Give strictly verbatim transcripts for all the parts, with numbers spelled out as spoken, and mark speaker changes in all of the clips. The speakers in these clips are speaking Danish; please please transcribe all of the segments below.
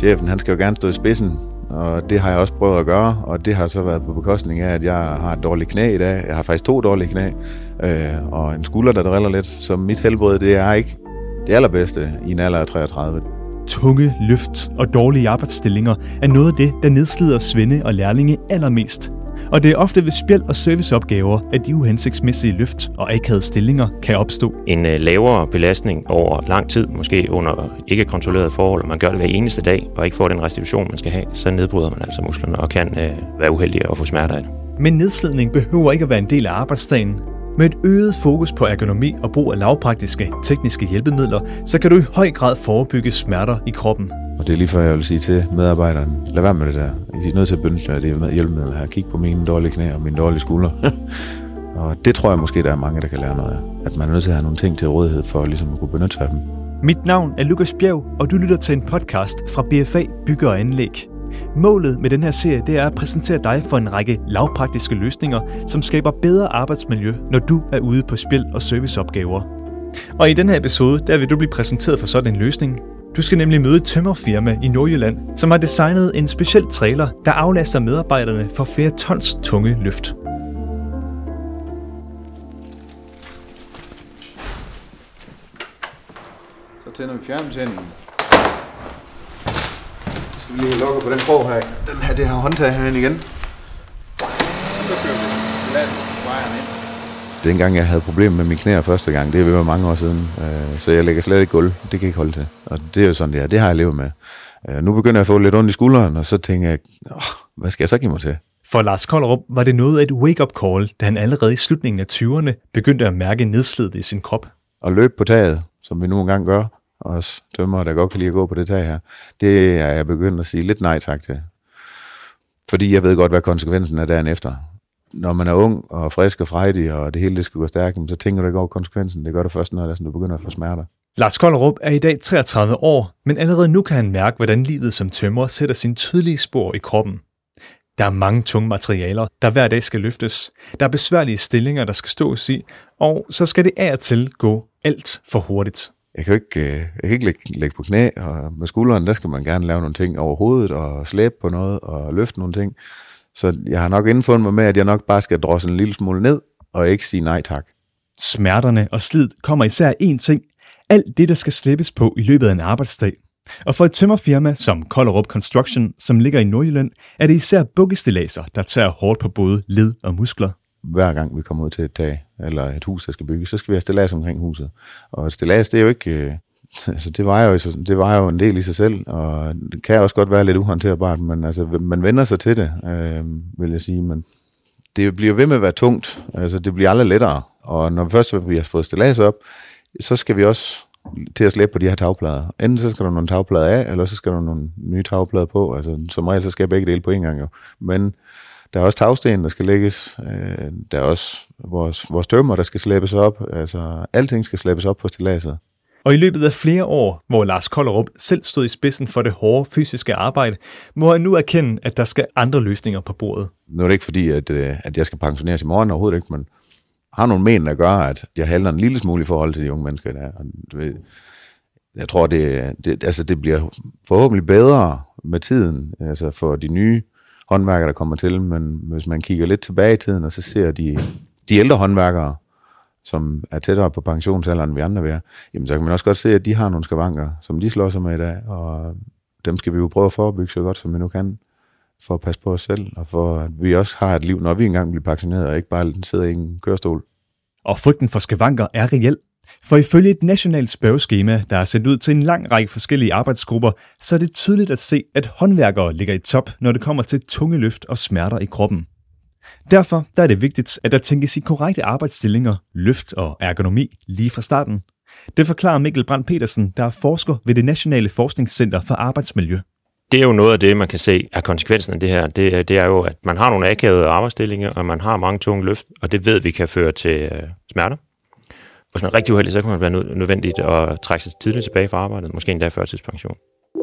Speaker 1: chefen, han skal jo gerne stå i spidsen, og det har jeg også prøvet at gøre, og det har så været på bekostning af, at jeg har et dårligt knæ i dag. Jeg har faktisk to dårlige knæ, øh, og en skulder, der driller lidt, så mit helbred, det er ikke det allerbedste i en alder af treogtredive.
Speaker 2: Tunge løft og dårlige arbejdsstillinger er noget af det, der nedslider svende og lærlinge allermest. Og det er ofte ved spjæld og serviceopgaver, at de uhensigtsmæssige løft og akavede stillinger kan opstå.
Speaker 3: En øh, lavere belastning over lang tid, måske under ikke kontrolleret forhold, og man gør det hver eneste dag, og ikke får den restitution, man skal have, så nedbryder man altså musklerne og kan øh, være uheldig og få smerter af det.
Speaker 2: Men nedslidning behøver ikke at være en del af arbejdsdagen. Med et øget fokus på ergonomi og brug af lavpraktiske tekniske hjælpemidler, så kan du i høj grad forebygge smerter i kroppen.
Speaker 1: Og det er lige før, jeg vil sige til medarbejderen, lad være med det der. I er nødt til at benytte af det hjælpemidler her. Kig på mine dårlige knæ og mine dårlige skuldre. Og det tror jeg måske, der er mange, der kan lære noget af. At man er nødt til at have nogle ting til rådighed for ligesom at kunne benytte af dem.
Speaker 2: Mit navn er Lukas Bjerg, og du lytter til en podcast fra B F A Bygge og Anlæg. Målet med den her serie, det er at præsentere dig for en række lavpraktiske løsninger, som skaber bedre arbejdsmiljø, når du er ude på spil- og serviceopgaver. Og i den her episode, der vil du blive præsenteret for sådan en løsning. Du skal nemlig møde et tømmerfirma i Nordjylland, som har designet en speciel trailer, der aflaster medarbejderne for flere tons tunge løft.
Speaker 1: Så tænder vi fjernbetjeningen. Så vi lige lukke på den krog her. Den her, det her håndtag herinde igen. Så kører vi. Lad vejeren ind. Dengang jeg havde problemer med mine knæer første gang, det er ved mange år siden, øh, så jeg lægger slet ikke gulv. Det kan jeg ikke holde til. Og det er jo sådan, det er. Det har jeg levet med. Øh, nu begynder jeg at få lidt ondt i skulderen, og så tænker jeg, åh, hvad skal jeg så give mig til?
Speaker 2: For Lars Kollerup var det noget af et wake-up call, da han allerede i slutningen af tyverne begyndte at mærke nedslidet i sin krop.
Speaker 1: Og løbe på taget, som vi nu engang gør, os tømmer, der godt kan lide at gå på det tag her, det er jeg begyndt at sige lidt nej tak til. Fordi jeg ved godt, hvad konsekvensen er dagen efter. Når man er ung og frisk og frejdig, og det hele det skal gå stærkt, så tænker du ikke over konsekvensen. Det gør du først, når du begynder at få smerter.
Speaker 2: Lars Kollerup er i dag treogtredive år, men allerede nu kan han mærke, hvordan livet som tømrer sætter sine tydelige spor i kroppen. Der er mange tunge materialer, der hver dag skal løftes. Der er besværlige stillinger, der skal stås i, og så skal det af og til gå alt for hurtigt.
Speaker 1: Jeg kan ikke, jeg kan ikke lægge, lægge på knæ, og med skulderen, der skal man gerne lave nogle ting over hovedet, og slæbe på noget, og løfte nogle ting. Så jeg har nok indfundet mig med, at jeg nok bare skal drosse en lille smule ned, og ikke sige nej tak.
Speaker 2: Smerterne og slid kommer især én ting. Alt det, der skal slæbes på i løbet af en arbejdsdag. Og for et tømmerfirma som Kollerup Construction, som ligger i Nordjylland, er det især bukkestiladser, der tager hårdt på både led og muskler.
Speaker 1: Hver gang vi kommer ud til et tag, eller et hus, der skal bygges, så skal vi have stillads omkring huset. Og et stillads, det er jo ikke... Øh, altså det vejer jo, det vejer jo en del i sig selv, og det kan også godt være lidt uhåndterbart, men altså, man vender sig til det, øh, vil jeg sige. Men det bliver ved med at være tungt. Altså, det bliver aldrig lettere. Og når først vi har fået stillads op, så skal vi også til at slæbe på de her tagplader. Enten så skal der nogle tagplader af, eller så skal der nogle nye tagplader på. Altså, som regel så skal jeg begge dele på en gang jo. Men der er også tagsten, der skal lægges. Øh, der er også vores, vores tømmer, der skal slæbes op. Altså, alting skal slæbes op på stilladset.
Speaker 2: Og i løbet af flere år, hvor Lars Kollerup selv stod i spidsen for det hårde fysiske arbejde, må han nu erkende, at der skal andre løsninger på bordet.
Speaker 1: Nu er det ikke fordi, at, at jeg skal pensioneres i morgen overhovedet ikke, men har nogle men, der gør, at jeg halter en lille smule i forhold til de unge mennesker der. Jeg tror, det, det, altså det bliver forhåbentlig bedre med tiden, altså for de nye håndværkere, der kommer til, men hvis man kigger lidt tilbage i tiden, og så ser de, de ældre håndværkere, som er tættere på pensionsalderen, end vi andre vil, jamen så kan man også godt se, at de har nogle skavanker, som de slår sig med i dag, og dem skal vi jo prøve at forebygge så godt, som vi nu kan, for at passe på os selv, og for at vi også har et liv, når vi engang bliver pensioneret, og ikke bare sidder i en kørestol.
Speaker 2: Og frygten for skavanker er reel. For ifølge et nationalt spørgeskema, der er sendt ud til en lang række forskellige arbejdsgrupper, så er det tydeligt at se, at håndværkere ligger i top, når det kommer til tunge løft og smerter i kroppen. Derfor der er det vigtigt, at der tænkes i korrekte arbejdsstillinger, løft og ergonomi lige fra starten. Det forklarer Mikkel Brandt Petersen, der er forsker ved det Nationale Forskningscenter for Arbejdsmiljø.
Speaker 3: Det er jo noget af det, man kan se af konsekvensen af det her. Det, det er jo, at man har nogle akavede arbejdsstillinger, og man har mange tunge løft, og det ved vi kan føre til øh, smerter. Hvis man er rigtig uheldig, så kan man være nødvendigt at trække sig tidligt tilbage fra arbejdet, måske endda førtidspension.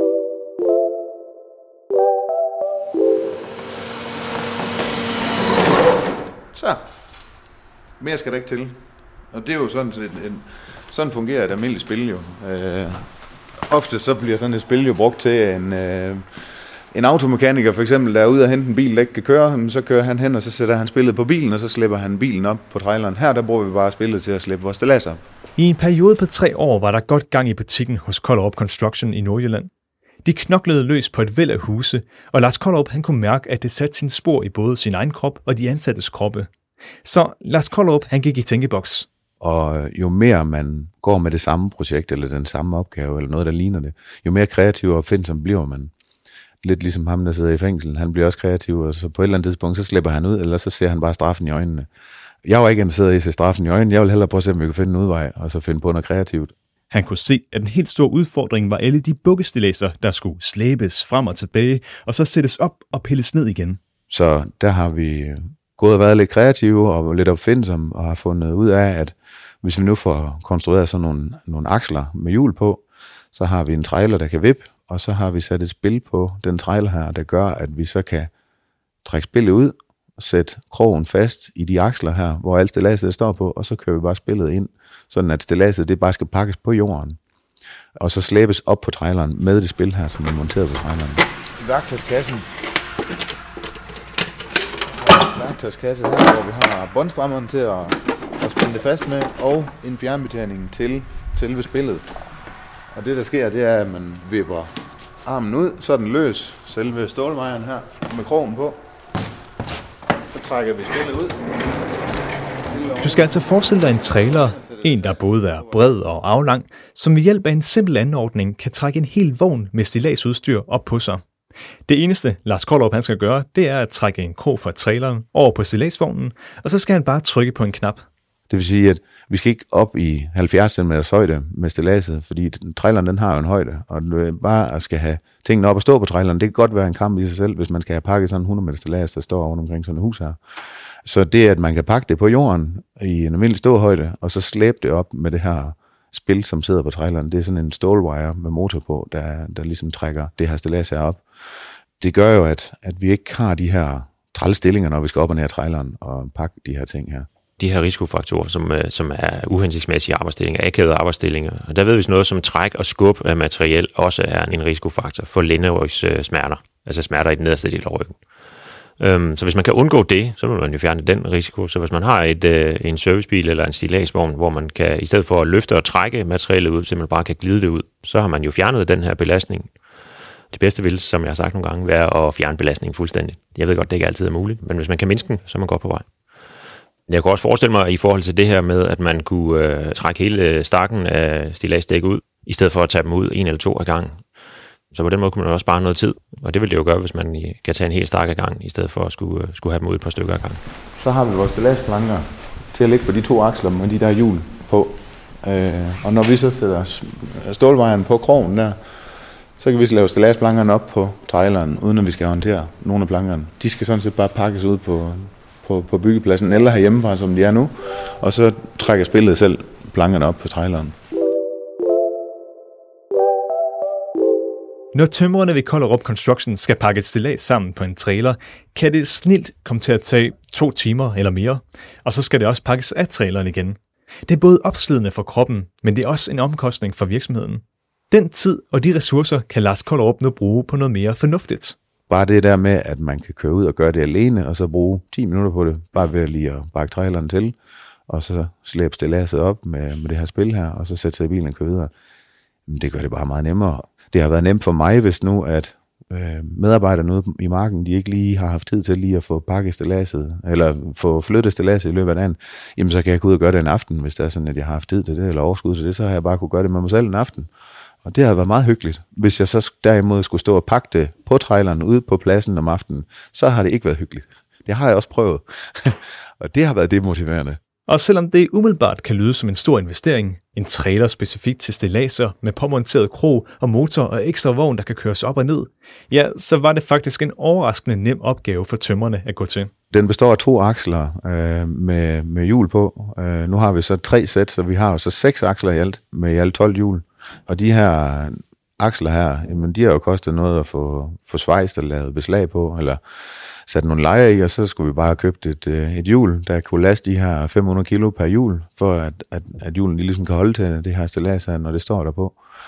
Speaker 1: Så. Mere skal der ikke til. Og det er jo sådan set en, sådan fungerer et almindeligt spil jo. Øh, Ofte så bliver sådan et spil jo brugt til en, øh, en automekaniker for eksempel, der er ude og hente en bil, der ikke kan køre, så kører han hen, og så sætter han spillet på bilen, og så slipper han bilen op på traileren. Her der bruger vi bare spillet til at slippe vores stilladser.
Speaker 2: I en periode på tre år var der godt gang i butikken hos Kollerup Construction i Nordjylland. De knoklede løs på et væld af huse, og Lars Kollerup han kunne mærke, at det satte sin spor i både sin egen krop og de ansattes kroppe. Så Lars Kollerup han gik i tænkeboks.
Speaker 1: Og jo mere man går med det samme projekt, eller den samme opgave, eller noget, der ligner det, jo mere kreativ og opfindsom bliver man. Lidt ligesom ham, der sidder i fængsel. Han bliver også kreativ, og så på et eller andet tidspunkt, så slipper han ud, eller så ser han bare straffen i øjnene. Jeg var ikke interesseret i at se straffen i øjnene. Jeg ville hellere prøve at se, om vi kunne finde en udvej, og så finde på noget kreativt.
Speaker 2: Han kunne se, at en helt stor udfordring var alle de bukkestiladser, der skulle slæbes frem og tilbage, og så sættes op og pilles ned igen.
Speaker 1: Så der har vi gået og været lidt kreative og lidt opfindsomme, og har fundet ud af, at hvis vi nu får konstrueret sådan nogle, nogle aksler med hjul på, så har vi en trailer, der kan vippe, og så har vi sat et spil på den trailer her, der gør, at vi så kan trække spillet ud, sætte krogen fast i de aksler her, hvor alt stilladset står på, og så kører vi bare spillet ind, sådan at stilladset det bare skal pakkes på jorden, og så slæbes op på traileren med det spil her, som er monteret på traileren. I værktøjskassen, værktøjskasse her, hvor vi har båndstrammeren til at, at spænde det fast med, og en fjernbetjening til selve spillet. Og det der sker, det er, at man vipper armen ud, så er den løs, selve stålmejeren her, med krogen på. Så trækker vi spillet ud.
Speaker 2: Du skal altså forestille dig en trailer, en der både er bred og aflang, som ved hjælp af en simpel anordning kan trække en hel vogn med stilladsudstyr op på sig. Det eneste, Lars Kollerup han skal gøre, det er at trække en krog fra traileren over på stilladsvognen, og så skal han bare trykke på en knap.
Speaker 1: Det vil sige, at vi skal ikke op i halvfjerds centimeter højde med stilladset, fordi traileren den har jo en højde, og bare at skal have tingene op og stå på traileren, det kan godt være en kamp i sig selv, hvis man skal have pakket sådan en hundrede meter stillads, der står rundt omkring sådan et hus her. Så det, at man kan pakke det på jorden i en almindelig ståhøjde, og så slæbe det op med det her spil, som sidder på traileren, det er sådan en stålwire med motor på, der, der ligesom trækker det her stillads her op. Det gør jo, at, at vi ikke har de her trælstillinger, når vi skal op og ned af traileren og pakke de her ting her.
Speaker 3: De her risikofaktorer, som, som er uhensigtsmæssige arbejdsstillinger, akavede arbejdsstillinger. Og der ved vi noget som træk og skub af materiel også er en risikofaktor for lænderygs-smerter, altså smerter i den nederste del af ryggen. Um, så hvis man kan undgå det, så vil man jo fjerne den risiko. Så hvis man har et, uh, en servicebil eller en stilladsvogn, hvor man kan, i stedet for at løfte og trække materialet ud, simpelthen bare kan glide det ud, så har man jo fjernet den her belastning. Det bedste vil, som jeg har sagt nogle gange, være at fjerne belastningen fuldstændig. Jeg ved godt, det ikke altid er muligt, men hvis man kan mindske den, så er man godt på vej. Jeg kan også forestille mig i forhold til det her med, at man kunne øh, trække hele stakken af stilladsdæk ud, i stedet for at tage dem ud en eller to af gangen. Så på den måde kunne man også spare noget tid, og det vil det jo gøre, hvis man kan tage en hel stak af gangen, i stedet for at skulle, skulle have dem ud et par stykker af gangen.
Speaker 1: Så har vi vores stilladsplanker til at ligge på de to aksler med de der hjul på. Øh, og når vi så sætter stålvejeren på krogen der, så kan vi så lave stilladsplankerne op på traileren, uden at vi skal håndtere nogle af plankerne. De skal sådan set bare pakkes ud på, på, på byggepladsen, eller herhjemmefra, som de er nu, og så trækker spillet selv plankerne op på traileren.
Speaker 2: Når tømrerne ved Kollerup Construction skal pakke et stillads sammen på en trailer, kan det snilt komme til at tage to timer eller mere, og så skal det også pakkes af traileren igen. Det er både opslidende for kroppen, men det er også en omkostning for virksomheden. Den tid og de ressourcer kan Lars Kollerup nu bruge på noget mere fornuftigt.
Speaker 1: Bare det der med, at man kan køre ud og gøre det alene, og så bruge ti minutter på det, bare ved at lige at bakke traileren til, og så slæbe stilladset op med, med det her spil her, og så sætte sig i bilen og køre videre. Men det gør det bare meget nemmere. Det har været nemt for mig, hvis nu, at øh, medarbejderne ude i marken, de ikke lige har haft tid til lige at få pakket stilladset, eller få flyttet stilladset i løbet af dagen, jamen så kan jeg gå ud og gøre det en aften, hvis det er sådan, at jeg har haft tid til det, eller overskud til det, så har jeg bare kunne gøre det med mig selv en aften. Og det har været meget hyggeligt. Hvis jeg så derimod skulle stå og pakke det på traileren ude på pladsen om aftenen, så har det ikke været hyggeligt. Det har jeg også prøvet. Og det har været demotiverende.
Speaker 2: Og selvom det umiddelbart kan lyde som en stor investering, en trailer specifikt til stilladser med påmonteret krog og motor og ekstra vogn, der kan køres op og ned, ja, så var det faktisk en overraskende nem opgave for tømrerne at gå til.
Speaker 1: Den består af to aksler øh, med, med hjul på. Øh, nu har vi så tre sæt, så vi har jo så seks aksler i alt, med i alt tolv hjul. Og de her aksler her, jamen, de har jo kostet noget at få, få svejst og lavet beslag på, eller sat nogle lejer i, og så skulle vi bare have købt et, et hjul, der kunne laste de her fem hundrede kilo per hjul, for at, at, at hjulen de ligesom kan holde til det her stillads her, når det står der på.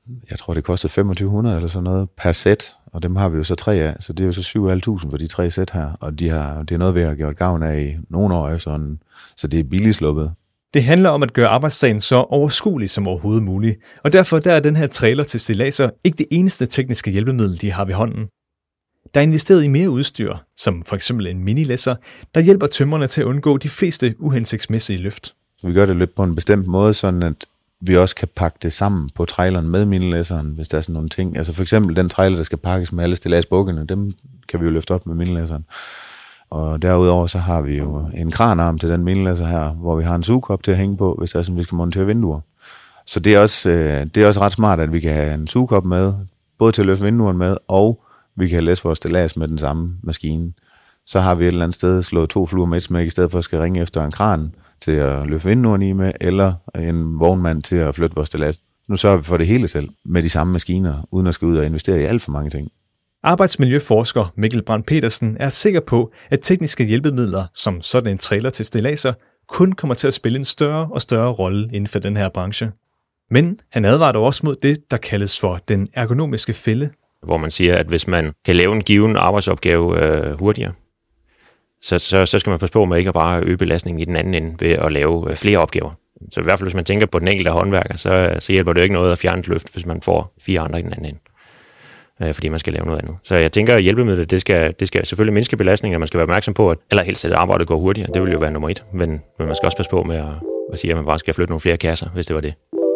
Speaker 1: jeg tror det kostede femogtyve hundrede eller sådan noget per sæt, og dem har vi jo så tre af, så det er jo så syv tusind for de tre sæt her, og de har, det er noget, vi har gjort gavn af i nogle år, sådan, så det er billigt sluppet.
Speaker 2: Det handler om at gøre arbejdsdagen så overskuelig som overhovedet muligt, og derfor der er den her trailer til stilladser ikke det eneste tekniske hjælpemiddel, de har ved hånden. Der er investeret i mere udstyr, som for eksempel en minilæsser, der hjælper tømrerne til at undgå de fleste uhensigtsmæssige løft.
Speaker 1: Vi gør det lidt på en bestemt måde, sådan at vi også kan pakke det sammen på traileren med minilæsseren, hvis der er sådan nogle ting. Altså for eksempel den trailer, der skal pakkes med alle stilladsbukkene, dem kan vi jo løfte op med minilæsseren. Og derudover så har vi jo en kranarm til den minilæsser her, hvor vi har en sugekop til at hænge på, hvis der er sådan, vi skal montere vinduer. Så det er også, det er også ret smart, at vi kan have en sugekop med, både til at løfte vinduerne med, og vi kan læse vores stillads med den samme maskine. Så har vi et eller andet sted slået to fluer med et smæk, i stedet for at skal ringe efter en kran til at løfte vinduerne i med, eller en vognmand til at flytte vores stillads. Nu sørger vi for det hele selv med de samme maskiner, uden at skal ud og investere i alt for mange ting.
Speaker 2: Arbejdsmiljøforsker Mikkel Brandt Petersen er sikker på, at tekniske hjælpemidler, som sådan en trailer til stilladser, kun kommer til at spille en større og større rolle inden for den her branche. Men han advarer dog også mod det, der kaldes for den ergonomiske fælde.
Speaker 3: Hvor man siger, at hvis man kan lave en given arbejdsopgave øh, hurtigere, så, så, så skal man passe på med ikke at bare øge belastningen i den anden ende ved at lave øh, flere opgaver. Så i hvert fald, hvis man tænker på den enkelte håndværker, så, så hjælper det jo ikke noget at fjerne et løft, hvis man får fire andre i den anden ende, øh, fordi man skal lave noget andet. Så jeg tænker, at hjælpemidlet, det skal, det skal selvfølgelig mindske belastningen, og man skal være opmærksom på, at allerhelst at arbejdet går hurtigere. Det vil jo være nummer et, men, men man skal også passe på med at, at sige, at man bare skal flytte nogle flere kasser, hvis det var det.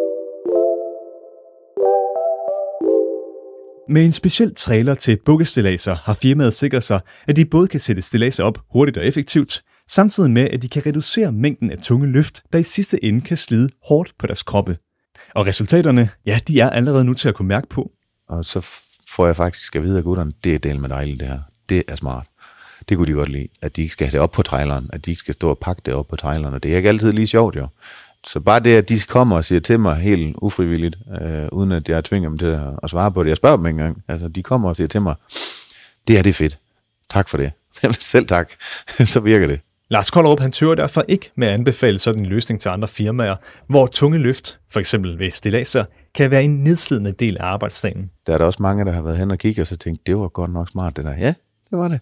Speaker 2: Med en speciel trailer til bukkestilladser har firmaet sikret sig, at de både kan sætte stilladser op hurtigt og effektivt, samtidig med, at de kan reducere mængden af tunge løft, der i sidste ende kan slide hårdt på deres kroppe. Og resultaterne, ja, de er allerede nu til at kunne mærke på.
Speaker 1: Og så får jeg faktisk at vide af gutterne, det er del med dejligt det her. Det er smart. Det kunne de godt lide, at de ikke skal have det op på traileren, at de ikke skal stå og pakke det op på traileren, og det er ikke altid lige sjovt jo. Så bare det, at de kommer og siger til mig helt ufrivilligt, øh, uden at jeg tvinger dem til at, at svare på det. Jeg spørger dem engang. Altså, de kommer og siger til mig, det her det er fedt. Tak for det. Selv tak. Så virker det.
Speaker 2: Lars Kollerup, han tør derfor ikke med at anbefale sådan en løsning til andre firmaer, hvor tunge løft, for eksempel ved stilladser, kan være en nedslidende del af arbejdsdagen.
Speaker 1: Der er der også mange, der har været hen og kigget og så tænkt, det var godt nok smart det der. Ja, det var det.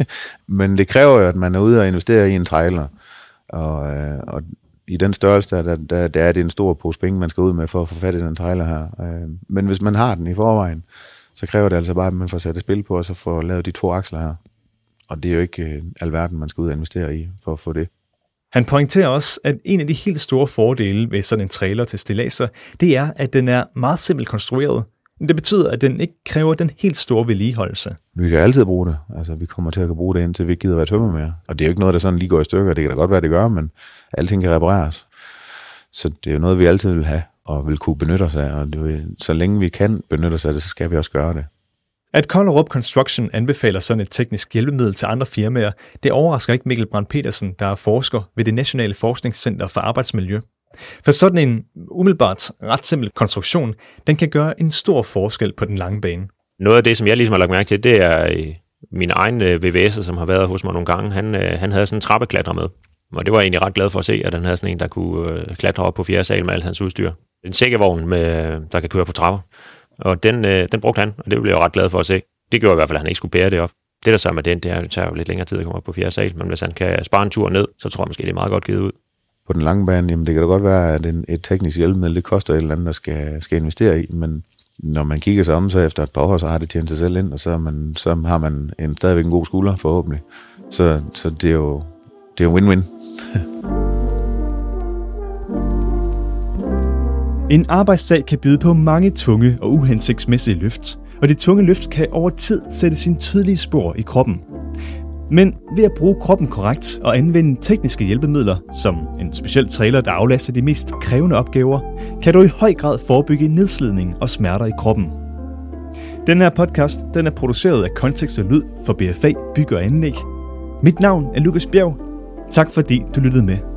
Speaker 1: Men det kræver jo, at man er ude og investere i en trailer. Og, øh, og i den størrelse, der, der, der er det en stor pose penge, man skal ud med for at få fat i den trailer her. Men hvis man har den i forvejen, så kræver det altså bare, at man får sat et spil på, og så får lavet de to aksler her. Og det er jo ikke alverden, man skal ud og investere i for at få det.
Speaker 2: Han pointerer også, at en af de helt store fordele ved sådan en trailer til stilladser, det er, at den er meget simpelt konstrueret. Det betyder, at den ikke kræver den helt store vedligeholdelse.
Speaker 1: Vi kan altid bruge det. Altså, vi kommer til at bruge det, indtil vi ikke gider være tømmer mere. Og det er jo ikke noget, der sådan lige går i stykker. Det kan da godt være, det gør, men alting kan repareres. Så det er jo noget, vi altid vil have og vil kunne benytte os af. Og det, så længe vi kan benytte os af det, så skal vi også gøre det.
Speaker 2: At Kollerup Construction anbefaler sådan et teknisk hjælpemiddel til andre firmaer, det overrasker ikke Mikkel Brandt Petersen, der er forsker ved det Nationale Forskningscenter for Arbejdsmiljø. For sådan en umiddelbart ret simpel konstruktion, den kan gøre en stor forskel på den lange bane.
Speaker 3: Noget af det, som jeg ligesom har lagt mærke til, det er min egen V V S'er, som har været hos mig nogle gange. Han, han havde sådan en trappeklatrer med, og det var jeg egentlig ret glad for at se, at han havde sådan en, der kunne klatre op på fjerde sal med alt hans udstyr. En sækkevogn, med, der kan køre på trapper, og den, den brugte han, og det blev jeg ret glad for at se. Det gjorde i hvert fald, at han ikke skulle bære det op. Det der så med den, det, er, det tager jo lidt længere tid at komme op på fjerde sal, men hvis han kan spare en tur ned, så tror jeg måske, det er meget godt givet ud.
Speaker 1: På den lange bane, jamen det kan da godt være, at en, et teknisk hjælpemiddel, det koster et eller andet, der skal, skal investere i, men når man kigger sig om, så efter et par år, så har det tjent sig selv ind, og så, man, så har man en, stadigvæk en god skulder, forhåbentlig. Så, så det er jo det er jo win-win.
Speaker 2: En arbejdsdag kan byde på mange tunge og uhensigtsmæssige løft, og de tunge løft kan over tid sætte sine tydelige spor i kroppen. Men ved at bruge kroppen korrekt og anvende tekniske hjælpemidler, som en speciel trailer, der aflaster de mest krævende opgaver, kan du i høj grad forebygge nedslidning og smerter i kroppen. Den her podcast den er produceret af Kontekst og Lyd for B F A Bygge og Anlæg. Mit navn er Lukas Bjerg. Tak fordi du lyttede med.